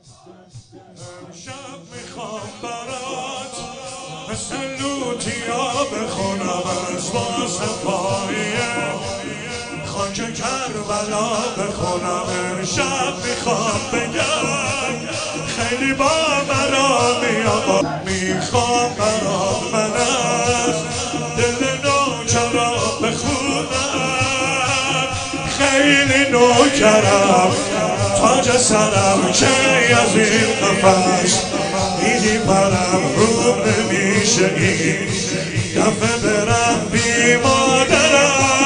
امشب میخوام برات مثل لوتیا بخونم از واسه پایه خاک کربلا بخونم. امشب میخوام بگم خیلی با مرا میاد، میخوام برات من از دل نوکرا بخونم. خیلی نوکرم تاج سرم که از این قفس میدی پرم رو نمیشه این دفعه برم بی مادرم.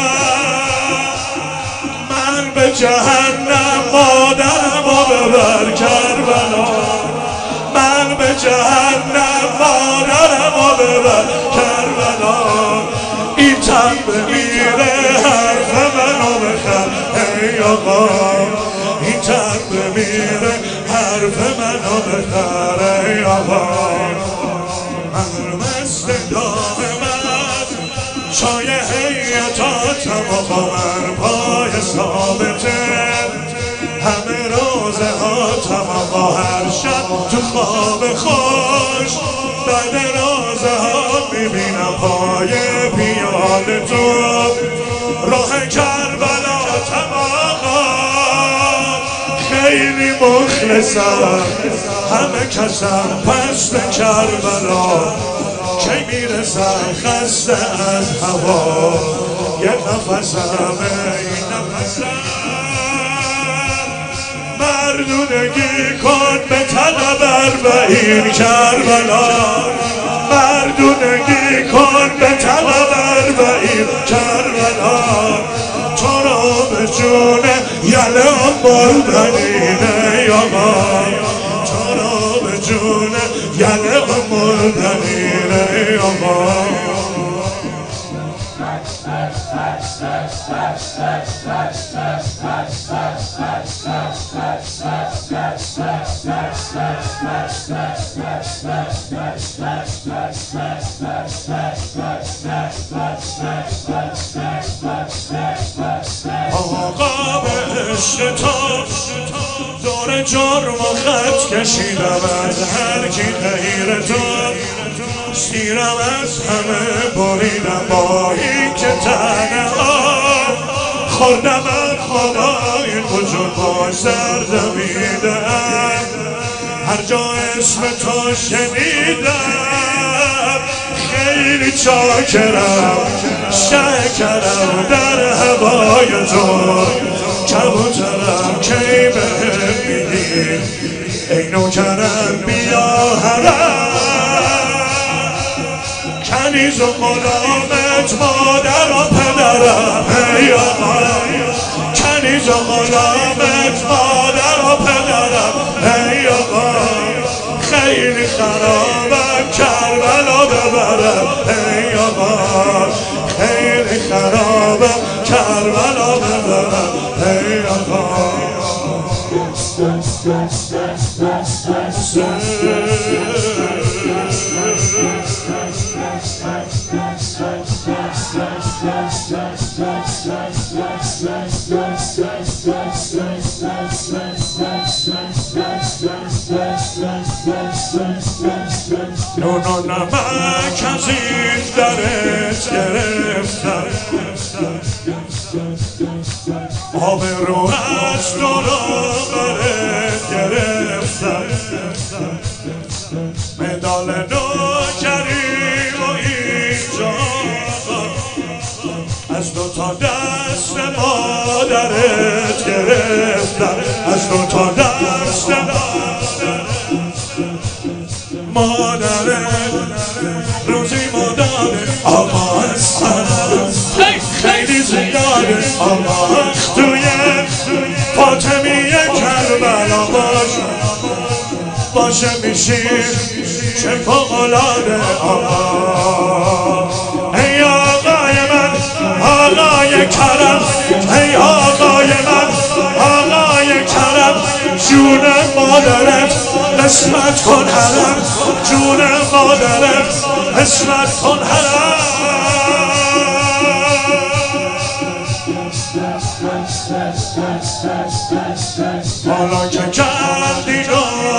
من به جهنم مادرم و ببر کربلا. من به جهنم مادرم و ببر کربلا. این تن بمیره حرف منو بخر ای آقا. این تن بمیره حرف منو بخر ای آقا. من مست دائمت چای حیاتاتم و با من پای ثابته. همه روزه هاتم آقا هر شب تو خواب خوش بعد روزه ها میبینم پای پیاده تو راه کربلاتم آقا. خیلی مخلصم همه کسم پست کربلا. کی میرسم خسته از هوا یه نفسم این نفسم. مردونگی کن به طلب اربعین کربلا. مردونگی کن به طلب اربعین کربلا. تو رو به جون یله مردنینه ای آقا. تو رو به جون یله مردنینه ای آقا. آقا به عشق تو دور جرم و خط کشیدم از هر کی غیر تو. سیرم از همه بریدم با این که تنها خوردم از خوابای وجود باش در دویدم. هر جا اسم تو شنیدم خیلی چاکرم شکرم در هوای تو. کبوترم کی بهم میگی ای نوکرم بیا حرم. کنیز و غلامت مادر و پدرم ای آقا. کنیز و غلامت مادر و پدرم ای آقا. خیلی خرابم کربلا ببرم ای آقا. خیلی خرابم کربلا ببرم ای آقا. نون و نمک از این درت گرفتم. آب رو از دروبرت گرفتم. مدال نوکری و اینجا از دو تا دست مادرت گرفتم. از دو تا دست مادرت روزی مادرت آقا هستم. خیلی زیاده آقا توی فاطمیه کربلا باشه میشیم چه فوق‌العاده آقا. ای آقای من آقای کرم. ای آقای من آقای کرم. جون مادرت قسمت کن حرم. جون مادرت قسمت کن حرم. حالا که کردی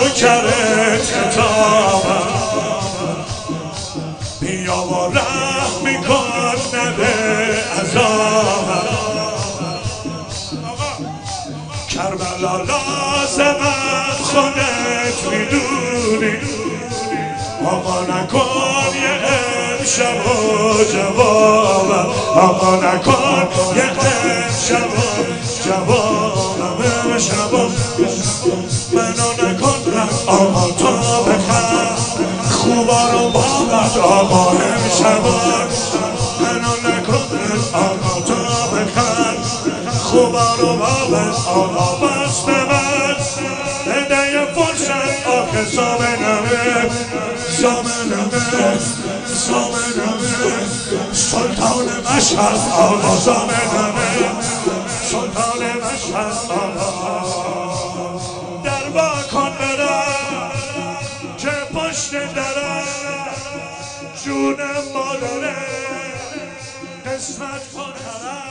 خودت میدونی آقا نکن یه امشب و جوابم آقا نکن یه امشب و جوابم امشب منو نکن رفت آقا تا بخند خوبا رو بابد آقا امشب منو نکن رفت آقا تا بخند خوبا رو بابد آقا بس ببند بده یه فرصت آخه زامنمه سلطان مشهد آقا زامنمه سلطان مشهد آقا در با کن برم که پشت درم جون مادره قسمت کن هرم